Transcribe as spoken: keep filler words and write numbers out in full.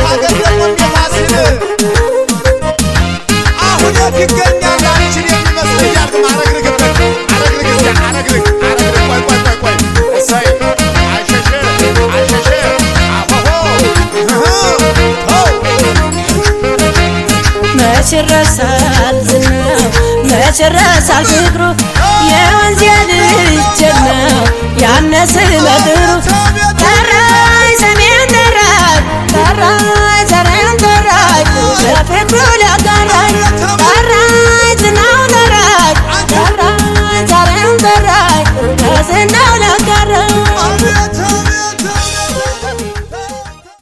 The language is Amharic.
አገር ደግሞ እንደታስል አሁን ይገኛል አንቺን የሚመስልኛል ማረግርግበት አረግርግ አረግርግ አረግርግ ቆይ ቆይ ቆይ ቆይ እሰይ አሸሸ አሸሸ አሆሆ መቸረሳል ዝናው መቸረሳል ፍቅሩ የወንዝ ልጅ ነው ያነስ መድሩ